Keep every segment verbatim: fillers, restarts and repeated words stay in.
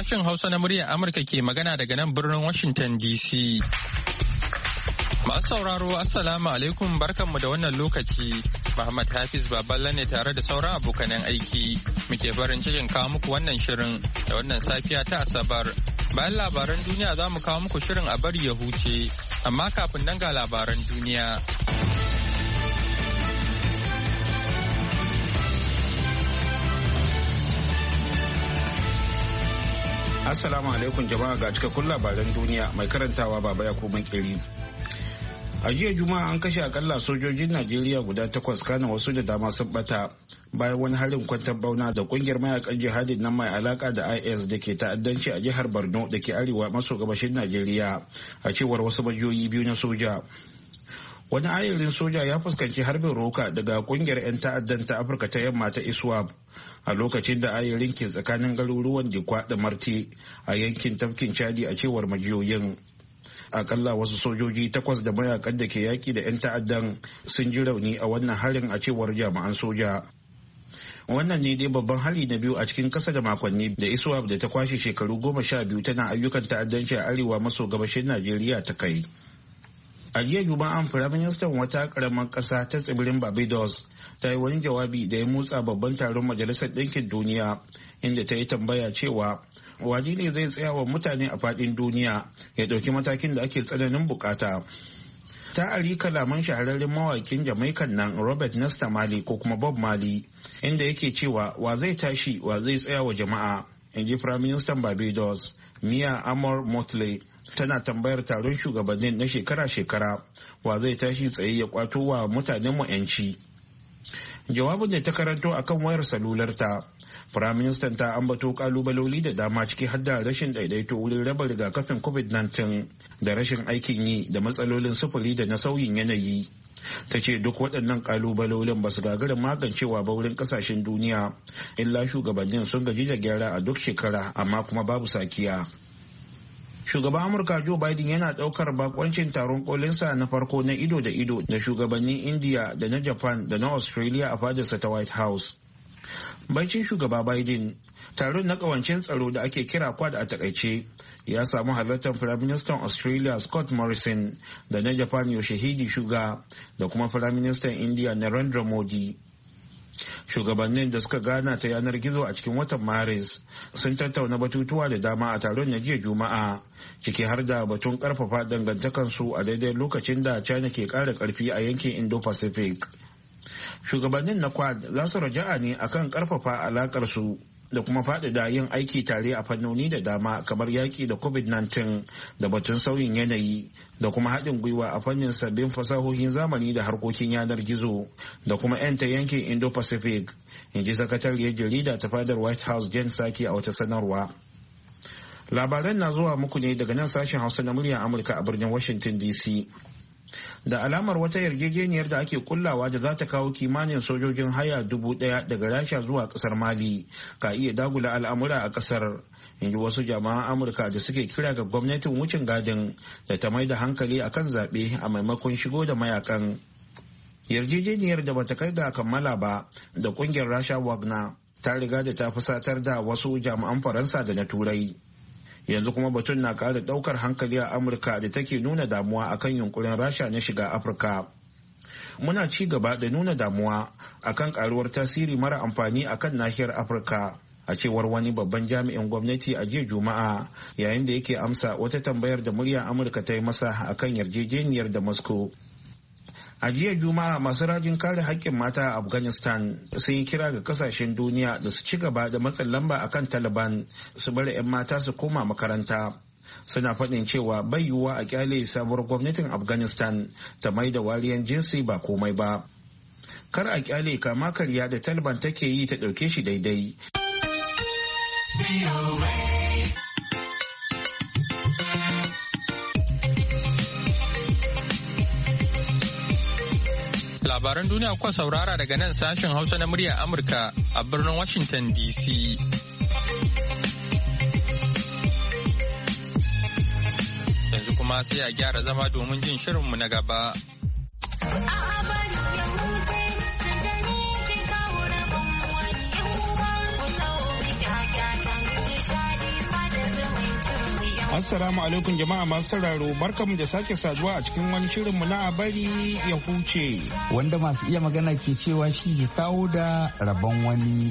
Sashen Hausa na muryar Amurka ke magana daga nan birnin Washington D C. Masu sauraro Assalamu alaikum barkanmu da wannan lokaci. Muhammad Hafiz Baballa ne tare da sauran abokanan aiki. Muke farin cikin kawo muku wannan shirin da wannan safiya ta Asabar. Bayan labaran duniya za mu kawo muku shirin a bari ya huce. Amma kafin nan ga labaran duniya. Assalamu alaikum jama'a ga cikakkun labaran duniya mai karantawa baba ya kuma kiri. A jiya Juma'a an kashe akalla sojojin Najeriya guda takwas kana wasu da dama sun bata bayan wani harin kwantar bauna da kungiyar mayakan jihadin nan mai alaka da I S da ke ta'addanci a jihar Borno da ke arewa maso gabashin Najeriya a cewar wasu majiyoyi biyu na soja. Wani ayarin soja ya fuskanci harbin roka daga kungiyar 'yan ta'addan ta Afirka ta yamma ta ISWAP a lokacin da ayarin ke tsakanin garuruwan Dikwa da Marte a yankin tafkin Chadi a cewar majiyoyin. Akalla wasu sojoji takwas da mayakan da ke yaki da 'yan ta'addan sun ji rauni a wannan harin a cewar jami'an soja. Wannan ne dai babban hali na biyu a cikin kasa da makonni da ISWAP da ta kwashe shekaru goma sha biyu tana ayyukan ta'addanci a arewa maso gabashin Najeriya ta kai. A jiya Juma'an Firaministan wata karamar ƙasa ta tsibirin Barbados ta yi wani jawabi da ya motsa babban taron Majalisar Ɗinkin Duniya inda ta yi tambaya cewa wani ne zai tsaya wa mutane a faɗin duniya ya ɗauki matakin da ake tsananin bukata. Ta ari kalaman shahararren mawakin Jamaikan nan Robert Nesta Marley ko kuma Bob Marley inda yake cewa wa zai tashi wa zai tsaya wa jama'a, in ji Firaministan Barbados Mia Amor Motley. Tana tambayar taron shugabannin na shekara-shekara wa zai tashi tsaye ya kwato wa mutanen mu 'yanci. Jawabin da ta karanto akan wayar salularta, Firaministan ta ambato kalubaloli da dama ciki har da rashin daidaito wurin raba rigakafin covid nineteen da rashin aikin yi da matsalolin sufuri da na sauyin yanayi. Ta ce duk waɗannan kalubalolin ba su gagarin magancewa ba wurin ƙasashen duniya, illa shugabannin sun gaji da gyara a duk shekara amma kuma babu sakiya. Shugaban Amurka Joe Biden yana daukar bakoncin taron kolinsa na farko na ido da ido da shugabannin India da na Japan da na Australia a fadarsa ta White House. Baicin shugaba Biden, taron na kawancin tsaro da ake kira Quad a takaice ya samu halartar Firaministan Australia Scott Morrison da na Japan Yoshihide Suga da kuma Firaministan India Narendra Modi. Shugabannin da suka gana ta yanar gizo a cikin watan Maris sun tattauna batutuwa da dama a taron na jiya Juma'a, ciki har da batun karfafa dangantakansu a daidai lokacin da China ke kara karfi a yankin Indo-Pacific. Shugabannin na Quad za su raja'a ne akan karfafa alakar su da kuma faɗaɗa yin aiki tare a fannoni da dama kamar yaƙi da covid nineteen da batun sauyin yanayi da kuma haɗin gwiwa a fannin sabbin fasahohin zamani da harkokin yanar gizo da kuma 'yanta yankin Indo-Pacific, in ji sakatariyar jarida ta fadar White House Jen Psaki a wata sanarwa. Labaran na zuwa muku ne daga nan sashen Hausa na muryar Amurka a birnin Washington D C. Da alamar wata yarjejeniyar da ake kullawa da za ta kawo kimanin sojojin haya dubu daya daga Rasha zuwa kasar Mali ka iya dagula al'amura a kasar, inji wasu jama'an Amurka da suke kira ga gwamnatin wucin gadin da ta mai da hankali akan zaɓe a maimakon shigo da mayakan. Yarjejeniyar da bata kai ga kammala ba da kungiyar Rasha Wagner ta riga da ta fusatar da wasu jami'an Faransa da na Turai. Yanzu kuma batun na ƙara ɗaukar hankali a Amurka da take nuna damuwa akan yunkurin Rasha na shiga Afirka. Muna ci gaba da nuna damuwa akan karuwar tasiri mara amfani akan nahiyar Afirka, a cewar wani babban jami'in gwamnati a jiya Juma'a yayin da yake amsa wata tambayar da muryar Amurka ta yi masa akan yarjejeniyar da Moscow. A jiya Juma'a masu rajin kare haƙƙin mata a Afghanistan sun yi kira ga kasashen duniya da su ci gaba da matsin lamba akan Taliban su bari 'yan mata su koma makaranta. Suna faɗin cewa bai yiwuwa a kyale sabuwar gwamnatin Afghanistan ta mai da wariyan jinsi ba komai ba. Kar a kyale kama karya da Taliban take yi ta ɗauke shi daidai. Labaran duniya kuwa saurara daga nan sashen Hausa na muryar Amurka a birnin Washington D C. Yanzu kuma sai a gyara zama domin jin shirinmu na gaba. Assalamu alaikum jama'a masu sauraro barkamu da sake saduwa a cikin wani shirinmu na bari ya huce. Wanda masu iya magana ke cewa shi ke kawo da rabon wani.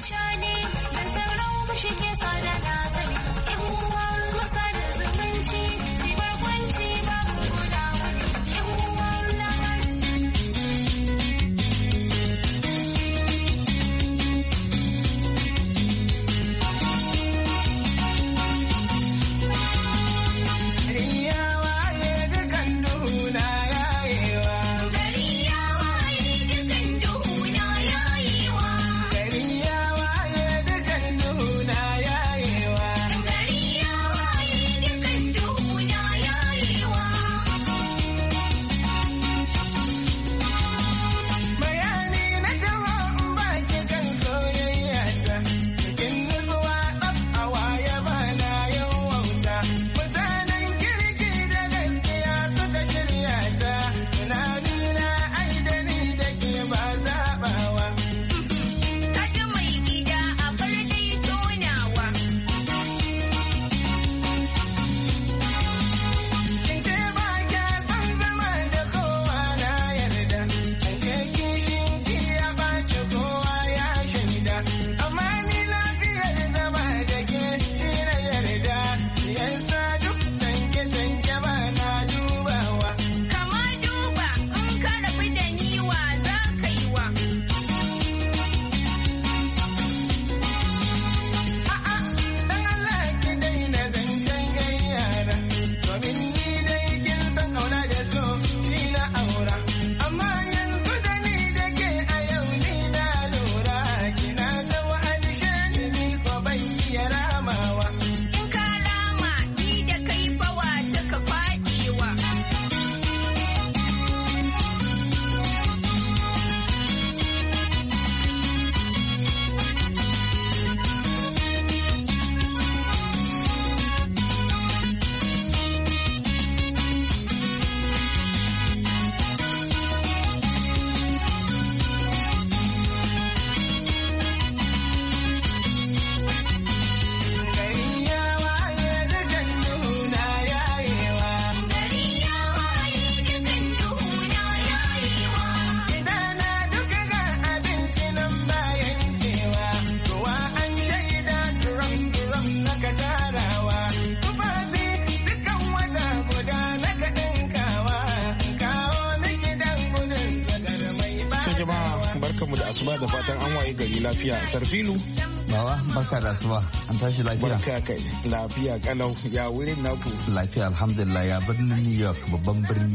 barkanmu da asuba da fatan an waye gari lafiya. Sarfilu. Yawa barka da asuba an tashi lafiya. Barka kai lafiya kalau ya wurin naku. Lafiya alhamdulillah ya birnin New York babban birni.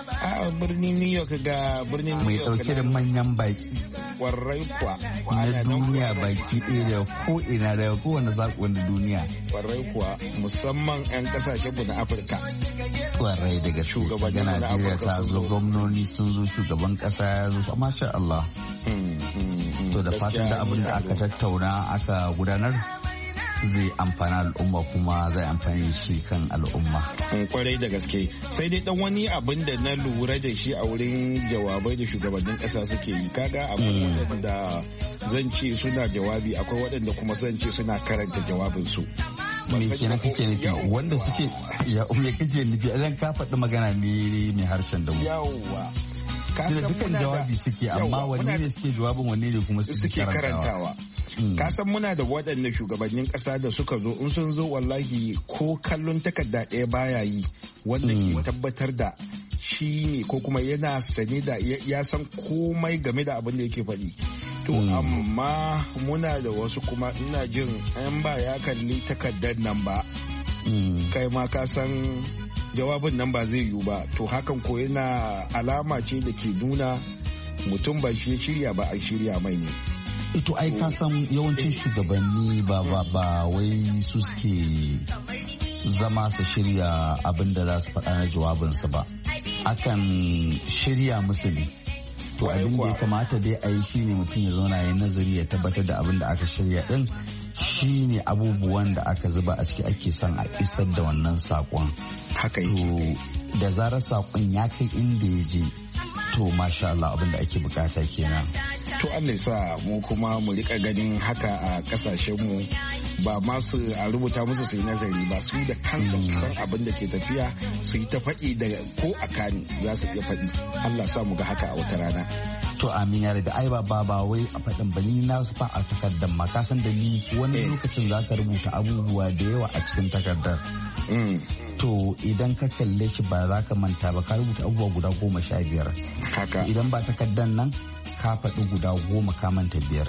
A birnin New York ga birnin New York. Mai dauke da manyan baki. Warrai kuwa. Na duniya baki ɗaya da ko ina da kowane zaƙon da duniya. Warrai kuwa musamman 'yan kasashen mu na Afirka. Warrai daga shugaban Najeriya ta zo, gwamnoni sun zo, shugaban ƙasa ya zo, masha Allah. To da fatan da abin da aka tattauna aka gudanar zai amfana al'umma kuma zai amfani shi kan al'umma. Kwarai da gaske sai dai dan wani abin da na lura da shi a wurin jawabai da shugabannin kasa suke yi kaga akwai waɗanda zan ce suna jawabi akwai waɗanda kuma zan ce suna karanta jawabin su. Me kenan kake nufi wanda suke ya me kake nufi idan ka faɗi magana ne mai harshen da mu. Yawwa. Kasan dukkan jawabi suke amma wanne ne suke jawabin wanne ne kuma suke karantawa. Kasan muna da waɗanda shugabannin ƙasa da suka zo in sun zo wallahi ko kallon takarda ɗaya baya yi wanda ke tabbatar da shi ne ko kuma yana sane da ya san komai game da abin da yake faɗi. To amma muna da wasu kuma ina jin an ba ya kalli takardar nan ba. Kai ma ka san jawabin nan ba zai yiwu ba to hakan ko yana alama ce da ke nuna mutum ba shi ya shirya ba a shirya mai ne. Ito ai ka san yawancin shugabanni ba ba ba wai su suke zama su shirya abin da za su faɗa na jawabinsu ba akan shirya musu ne. To abin da ya kamata dai a yi shine mutum ya zauna ya nazari ya tabbatar da abin da aka shirya din shine abubuwan da aka zuba a ciki ake son a isar da wannan saƙon. Haka yake. Da zarar saƙon ya kai inda ya je to masha Allah abin da ake bukata kenan. To Allah sa mu kuma mu rika ganin haka a kasashen mu ba masu a rubuta musu su yi nazari ba, su da kansu su san abin da ke tafiya su yi ta faɗi da ko a kani za su iya faɗi. Allah sa mu ga haka a wata rana. To amin ya da ai ba ba wai a faɗin ba ni na su fa a takardar ma ka san da ni wani lokacin za ka rubuta abubuwa da yawa a cikin takardar. To idan ka kalle shi ba za ka manta ba ka rubuta abubuwa guda goma sha biyar. Haka. Idan ba takardar nan ka faɗi guda goma ka manta biyar.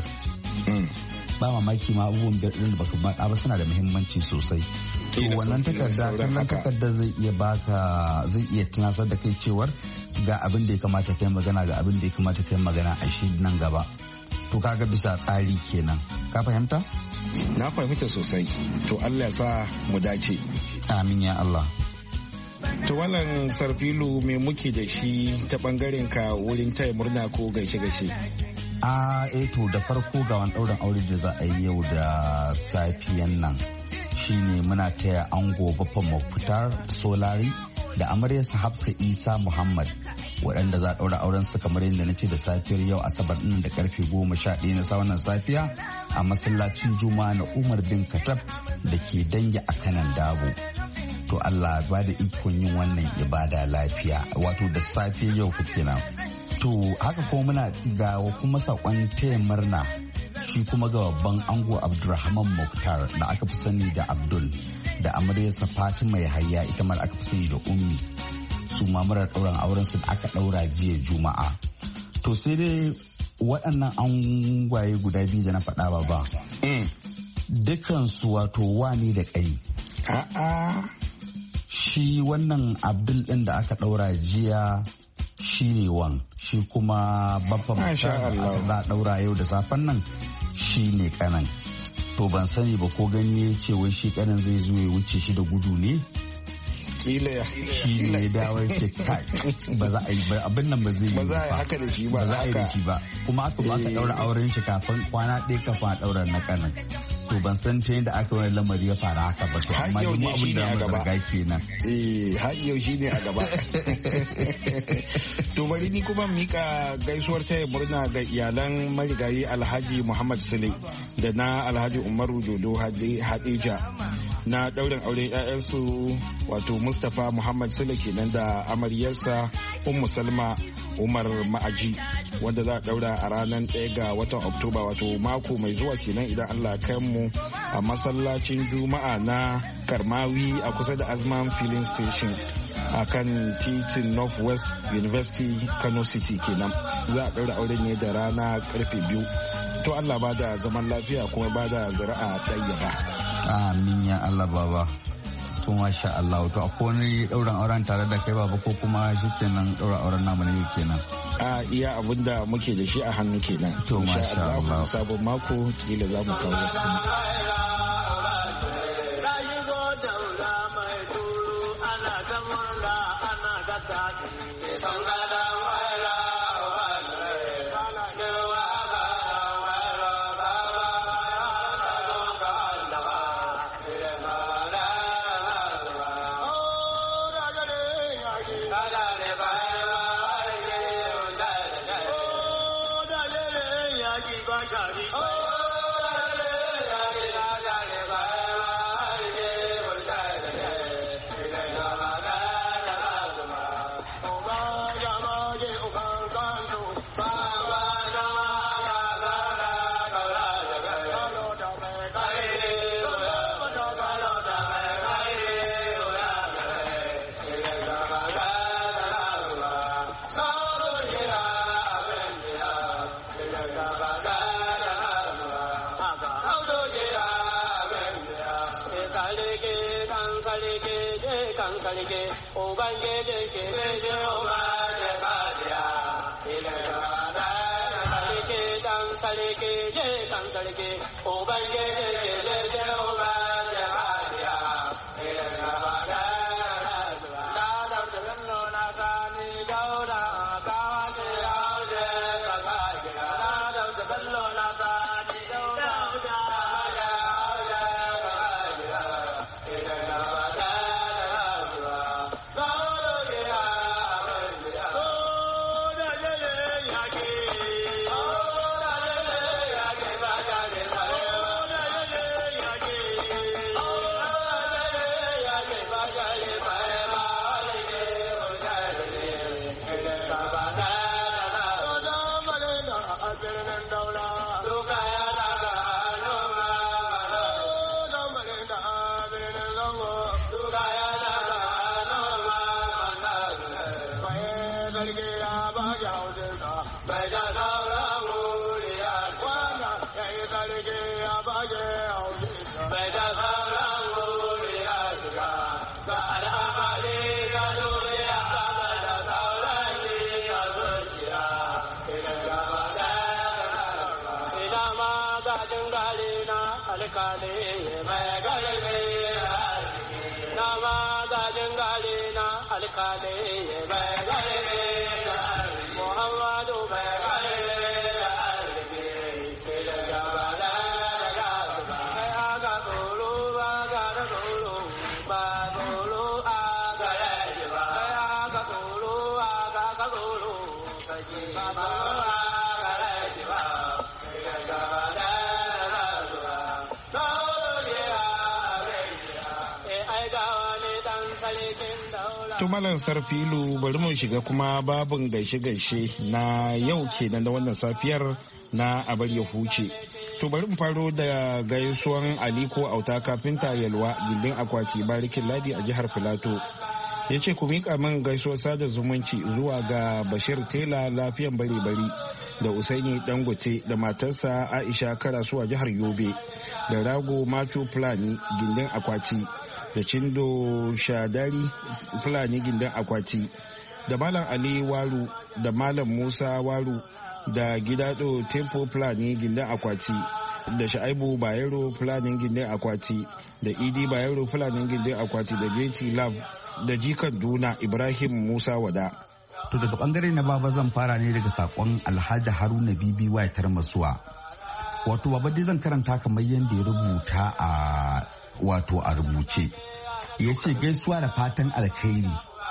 Ba mamaki ma abubuwan biyar ɗin da baka faɗa ba suna da muhimmanci sosai. To wannan takarda kallon takarda zai iya baka zai iya tunasar da kai cewar ga abin da ya kamata kai magana ga abin da ya kamata kai magana a shi nan gaba. To kaga bisa tsari kenan. Ka fahimta? Na fahimta sosai. To Allah ya sa mu dace. Amin ya Allah. To wannan Sarfilu me muke da shi ta bangaren ka wurin taya murna ko gaishe-gaishe? A eh to da farko ga wani ɗaurin aure da za a yi yau da safiyan nan shine muna taya ango Baffa Mafitar Solari da amaryarsa Hafsa Isa Muhammad waɗanda za a ɗaura auren su kamar yadda na ce da safiyar yau Asabar ɗin da karfe goma sha ɗaya na wannan safiya a masallacin Juma'a na Umar bin Katab da ke Dange a kanan Dabo. To Allah ba da ikon yin wannan ibada lafiya wato da safe yau kenan. To haka kuma muna ga kuma sakon taya murna shi kuma ga babban ango Abdulrahman Mukhtar da aka fi sani da Abdul da amaryarsa Fatima Yahaya ita ma aka fi sani da Ummi su ma murar ɗauran auren su da aka ɗaura jiya Juma'a. To sai dai waɗannan angwaye guda biyu da na faɗa ba ba. Dukansu wato wani da ƙai. A'a. Shi wannan Abdul ɗin da aka ɗaura jiya shi ne wan shi kuma babban mata da daura yau da safen nan shi ne kanan. To ban sani ba ko gani ya ce wai shi kanan zai zo ya wuce shi da gudu ne kila ya shi ne ya dawo ce kai ba za a yi ba abin nan ba zai yi ba za a yi haka da shi ba za a yi da shi ba kuma aka ba ka daura auren shi kafin kwana ɗaya kafin a daura na kanan. To ban san ta yadda aka wani lamari ya fara haka ba to amma yi abin da mu zarga kenan. Eh har yau shi ne a gaba. To bari ni kuma mika gaisuwar taya murna ga iyalan marigayi Alhaji Muhammad Sule da na Alhaji Umaru Dodo Hadija na daurin auren 'ya'yansu wato Mustapha Muhammad Sule kenan da amaryarsa Ummu Salma Umar Ma'aji wanda za a daura a ranar ɗaya ga watan Oktoba wato mako mai zuwa kenan idan Allah kai mu a masallacin Juma'a na Karmawi a kusa da Azman Filling Station a kan titin Northwest University Kano City kenan. Za a daura auren ne da rana karfe biyu. To Allah ba da zaman lafiya kuma ba da zuri'a ɗayyaba. Amin ya Allah baba. To masha Allah to akwai wani ɗaurin auren tare da kai baba ko kuma shikenan ɗaurin auren namu ne kenan. A iya abin da muke da shi a hannu kenan. To masha Allah. Sabon mako kila za mu kawo wasu. sarki ya ba ya hausa bai da sauran wuri ya kwana ya yi sarki ya ba ya hausa bai da sauran wuri ya shiga ga al'amari ga duniya ba da sauran ne a zuciya idan gaba da ina ma gajin gari na alkali mai garbe na ma gajin gari na alkali mai garbe Muhammadu mai garbe da arziki da gaba da gasu ba kai aga tsoro ba ga da tsoro ba tsoro a ga yaji ba kai aga tsoro a ga ka tsoro kaji ba tsoro a ga yaji ba da gaba da gasu ba Tumalan Sarfilu bari mu shiga kuma babin gaishe-gaishe na yau kenan da wannan safiyar na abar ya huce. To bari mu faro da gaisuwan Aliko Auta kafinta Yalwa gindin akwati barikin ladi a jihar Filato. Ya ce ku miƙa min gaisuwar sada zumunci zuwa ga Bashir Tela lafiyan bari-bari da Usaini Dangote da matarsa Aisha Karasu a jihar Yobe da Rago Macho Fulani gindin akwati da Cindo Shadari Fulani gindin akwati da Malam Ali Waru da Malam Musa Waru da Gidado Tempo Fulani gindin akwati da Shaibu Bayero Fulani gindin akwati da Idi Bayero Fulani gindin akwati da J T Lab da Jikan Duna Ibrahim Musa Wada. To daga bangare na baba zan fara ne daga sakon Alhaji Haruna Bibi Waitar Masuwa. Wato baba dai zan karanta kamar yadda ya rubuta a wato a rubuce. Ya ce gaisuwa da fatan alkhairi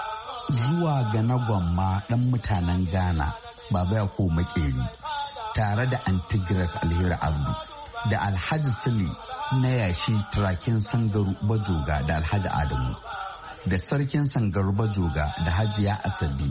zuwa ga na gwamma dan mutanen Ghana baba ya ko makeri tare da Antigras Alheri Abdu da Alhaji Sule na yashi turakin Sangaru Bajoga da Alhaji Adamu da sarkin Sangaru Bajoga da Hajiya Asabi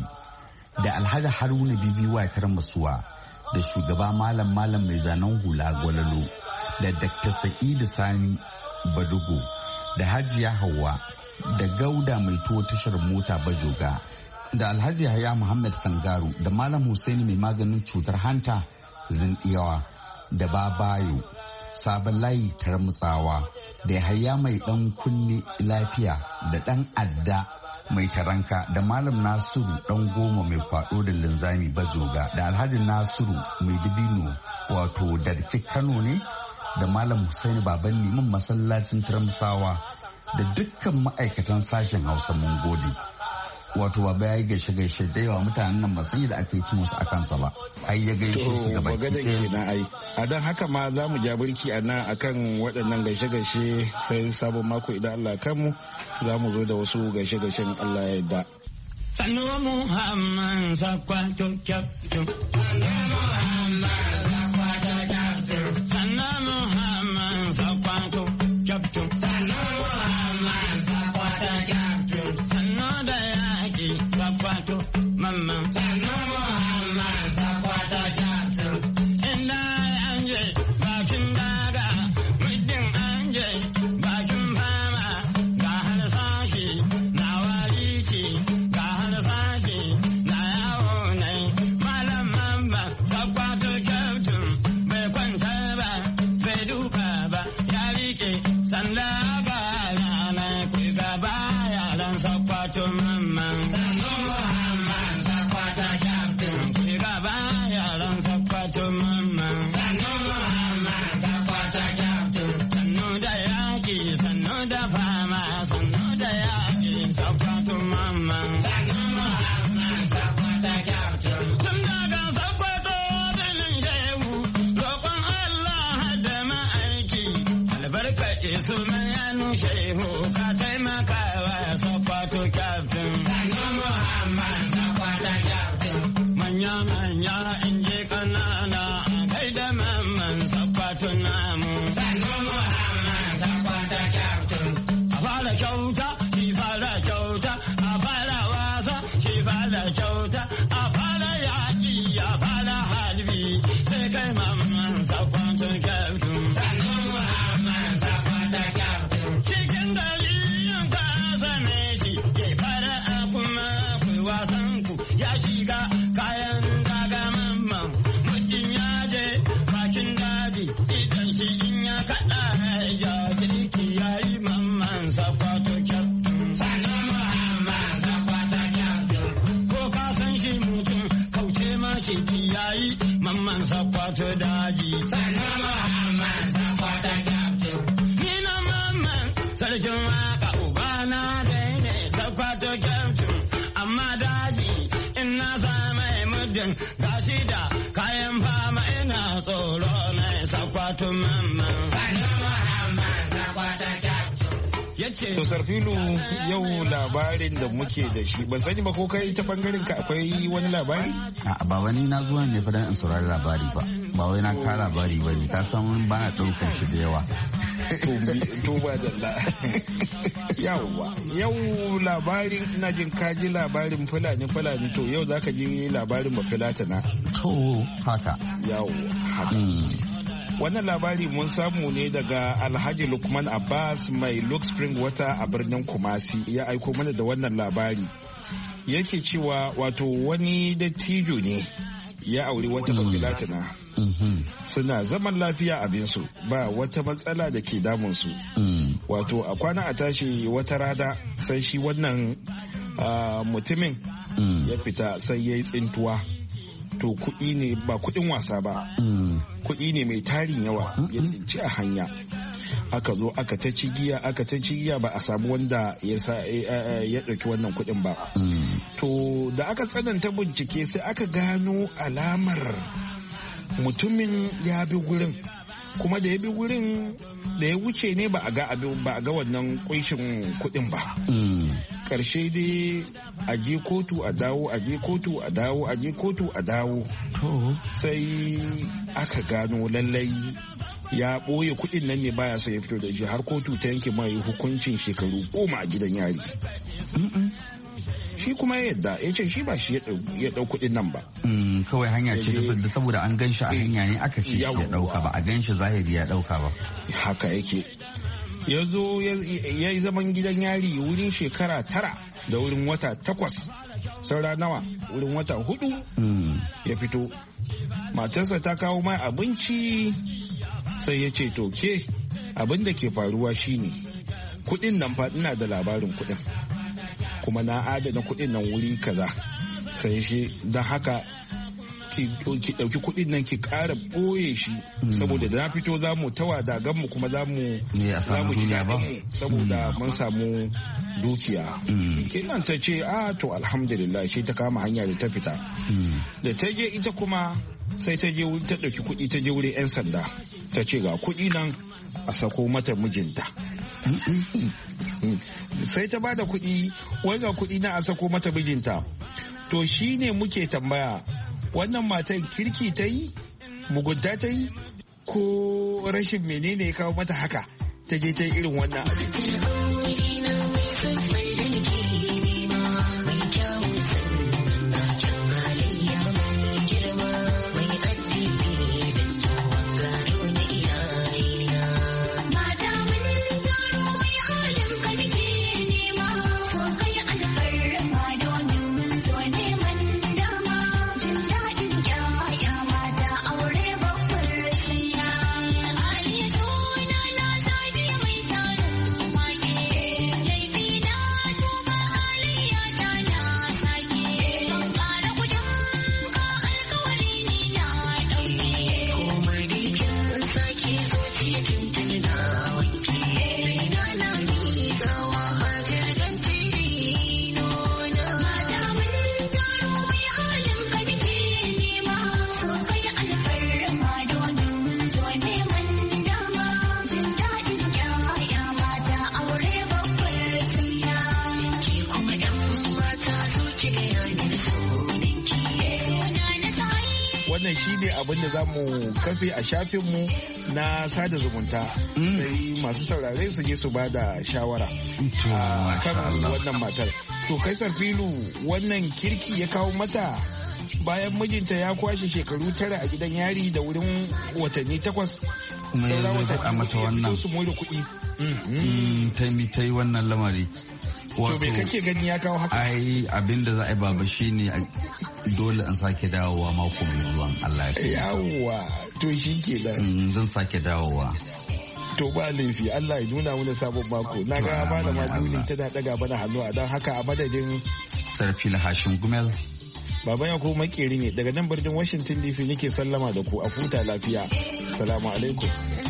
da Alhaji Haruna Bibi Waitar Masuwa da shugaba Malam Malam mai zanen hula Gwalalo da Dakta Sa'idu Sani Badugo da Hajiya Hauwa da Gauda mai tuwo tashar mota Bajoga da Alhaji Yahaya Muhammad Sangaru da Malam Husaini mai maganin cutar hanta Zindiyawa da Babayo Sabon Layi Tarmutsawa da Yahaya mai dan kunne lafiya da dan adda mai taranka da Malam Nasiru dan goma mai kwado da linzami Bajoga da Alhaji Nasiru mai dibino wato da Kano ne da Malam Husaini Baban Liman masallacin Tarmutsawa da dukkan ma'aikatan sashen Hausa mun gode. Wato baba ya yi gaishe-gaishe da yawa mutanen nan ba san da aka yi musu a kansa ba. Ai ya gaishe su gaba ki na ai. A dan haka ma za mu ja birki a nan akan waɗannan gaishe-gaishe sai sabon mako idan Allah kanmu za mu zo da wasu gaishe-gaishen Allah ya yarda. Sannu Muhammad Sakwato Kyaftin. Sannu Muhammad Sakwato Kyaftin. Sannu Muhammad Sakwato Kyaftin. Sannu Muhammad Sakwato Kyaftin. Sannu da yaƙi Sakwato Mamman. Sannu Muhammad Sakwato Kyaftin. Inda an je bakin daga muddin an je bakin fama ga harsashi na waliki ga harsashi na yawo ne malam mamba Sakwato Kyaftin bai kwanta ba bai duka ba ya rike sanda ga rana ku gaba yaran Sakwato Mamman. Sannu Muhammad Sakwato Kyaftin ku gaba yaran Sakwato Mamman. Sannu Muhammad Sakwato Kyaftin. Sannu da yaƙi sannu da fama sannu da yaƙi Sakwato Mamman. Sannu Muhammad Sakwato Kyaftin. Tun daga Sakwato birnin Shehu roƙon Allah da ma'aiki albarka isu mayanu Shehu ka taimaka wa Sakwato Kyaftin. Sannu Muhammad Sakwato Kyaftin. Manya manya in je kanana kai da Mamman Sakwato namu. Sannu Muhammad Sakwato Kyaftin. A fara kyauta shi fara kyauta a fara wasa shi fara kyauta a fara yaƙi a fara halbi sai kai Mamman Sakwato Kyaftin. Sannu Muhammad Sakwato Kyaftin. Cikin dalilin ka same shi ya fara a kuma ku wasan ku ya shiga marigayi mamman sakwato daji. Sannan Muhammad sakwata kyaftin. Ni na mamman sarkin waka ubana dai ne sakwato kyaftin. Amma daji ina sa mai muddin gashi da kayan fama ina tsoro na sakwato mamman. Sannan Muhammad sakwata kyaftin. To Sarfilu yau labarin da muke da shi ban sani ba ko kai ta bangaren ka akwai wani labari? A ba wani na zuwa ne fa dan in saurari labari ba. Ba wai na ka labari ba ne ka san ba na ɗaukar shi da yawa. To ba da la. Yawwa yau labarin ina jin kaji labarin fulani fulani to yau zaka ji labarin ba fulatana. To haka. Yawwa haka. Wannan labari mun samu ne daga Alhaji Lukman Abbas mai Luke Spring Water a birnin Kumasi ya aiko mana da wannan labari. Yake cewa wato wani dattijo ne ya auri wata bafilatina. Suna zaman lafiya abinsu ba wata matsala da ke damunsu. Wato a kwana a tashi wata rana sai shi wannan mutumin ya fita sai ya yi tsintuwa. To kuɗi ne ba kuɗin wasa ba, kuɗi ne mai tarin yawa ya tsinci a hanya. Aka zo aka ta cigiya aka ta cigiya ba a samu wanda ya ɗauki wannan kuɗin ba. To da aka tsananta bincike sai aka gano alamar mutumin ya bi gurin, kuma da ya bi gurin da ya wuce ne ba a ga ba a ga wannan kunshin kuɗin ba. Karshe dai a je kotu a dawo a je kotu a dawo a je kotu a dawo sai aka gano lallai ya ɓoye kuɗin nan ne baya so ya fito da shi har kotu ta yanke mai hukuncin shekaru goma a gidan yari. Shi kuma ya yadda ya ce shi ba shi ya ɗau kuɗin nan ba. Kawai hanya ce da saboda an gan shi a hanya ne aka ce shi ya ɗauka ba a gan shi zahiri ya ɗauka ba. Haka yake. Ya zo ya yi zaman gidan yari wurin shekara tara da wurin wata takwas saura nawa wurin wata hudu ya fito. Matarsa ta kawo mai abinci sai ya ce to ke abin da ke faruwa shine kudin nan fa ina da labarin kudin kuma na adana kudin nan wuri kaza sai shi don haka ki ɗauki kuɗin nan ki ƙara ɓoye shi saboda da na fito za mu tawa dagan mu kuma za mu ji daɗin mu saboda mun samu dukiya. Kenan ta ce a to alhamdulillah shi ta kama hanya da ta fita. Da ta je ita kuma sai ta je ta ɗauki kuɗi ta je wurin 'yan sanda ta ce ga kuɗi nan a sako mata mijinta. Sai ta bada kuɗi wai ga kuɗi na a sako mata mijinta. To shi ne muke tambaya wannan matan kirki ta yi mugunta ta yi ko rashin menene ya kawo mata haka ta je ta yi irin wannan abin. wannan shi ne abin da za mu kafe a shafinmu na sada zumunta sai masu saurare su je su ba da shawara a kan wannan matar. To kai Sarfilu wannan kirki ya kawo mata bayan mijinta ya kwashe shekaru tara a gidan yari da wurin watanni takwas saura watanni su more kuɗi. Ta yi wannan lamari. To me kake gani ya kawo haka? Ai abinda za a yi baba shine dole an sake dawowa mako mai zuwan Allah ya yawwa to shi ke da zan sake dawowa. To ba laifi Allah ya nuna wani sabon mako. Na ga malama Duli tana daga mana hannu a don haka a madadin Sarfila Hashim Gumel Baba ya kuma makeri ne daga nan birnin Washington D C nake sallama da ku a huta lafiya. Salamu alaikum.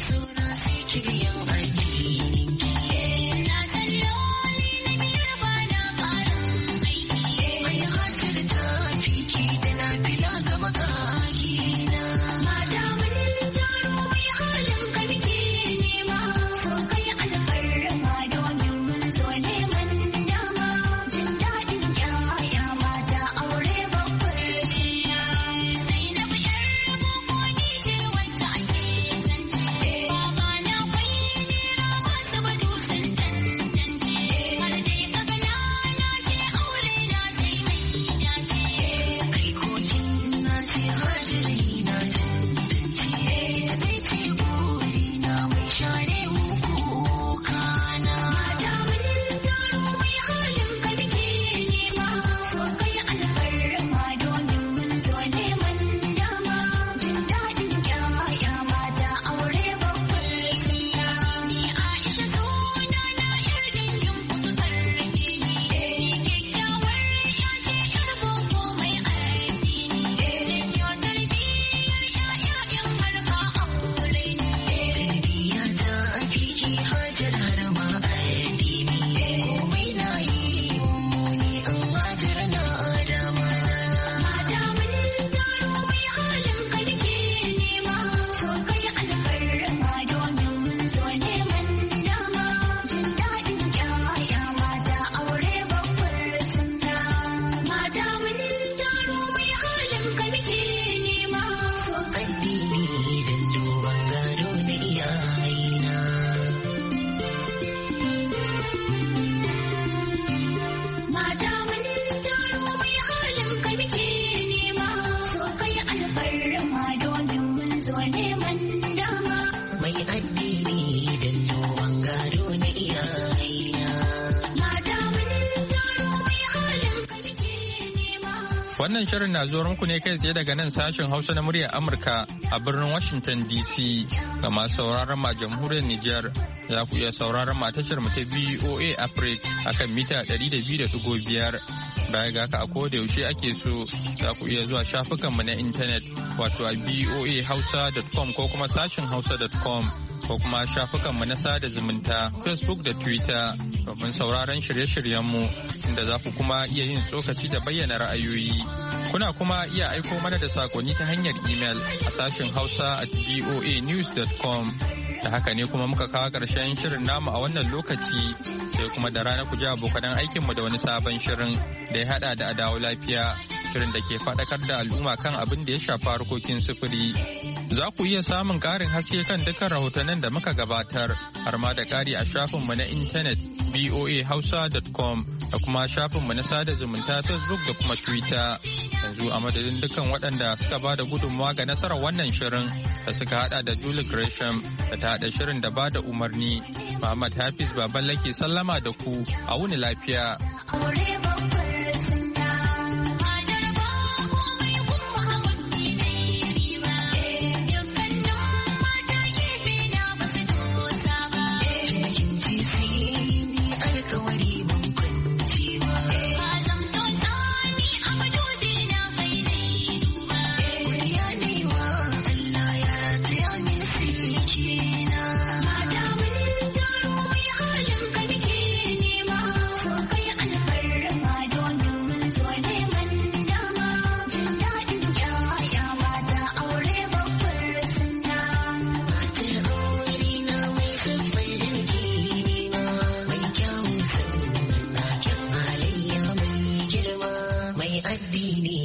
Wannan shirin na zuwa muku ne kai tsaye daga nan sashen Hausa na muryar Amurka a birnin Washington D C. Ga masu sauraron ma jamhuriyar Nijar za ku iya sauraron ma tashar mu ta B O A Africa akan mita ɗari da biyu da ɗigo biyar. Baya ga haka a koda yaushe ake so za ku iya zuwa shafukan mu na intanet wato a b o a hausa dot com ko kuma sashen hausa dot com ko kuma shafukan mu na sada zumunta Facebook da Twitter domin sauraron shirye-shiryenmu inda za ku kuma iya yin tsokaci da bayyana ra'ayoyi. Kuna kuma iya aiko mana da sakonni ta hanyar imel a sashen hausa at b o a news dot com. Da haka ne kuma muka kawo ƙarshen shirin namu a wannan lokaci sai kuma da rana ku ji abokanan aikinmu da wani sabon shirin da ya haɗa da adawo lafiya shirin da ke faɗakar da al'umma kan abin da ya shafi harkokin sufuri. Za ku iya samun ƙarin haske kan dukkan rahotannin da muka gabatar har ma da ƙari a shafinmu na intanet b o a hausa dot com da kuma shafinmu na sada zumunta Facebook da kuma Twitter. Yanzu a madadin dukkan waɗanda suka ba da gudunmawa ga nasarar wannan shirin da suka hada da Julie Gresham da ta hada shirin da ba da umarni. Muhammad Hafiz Baballa ke sallama da ku a wuni lafiya.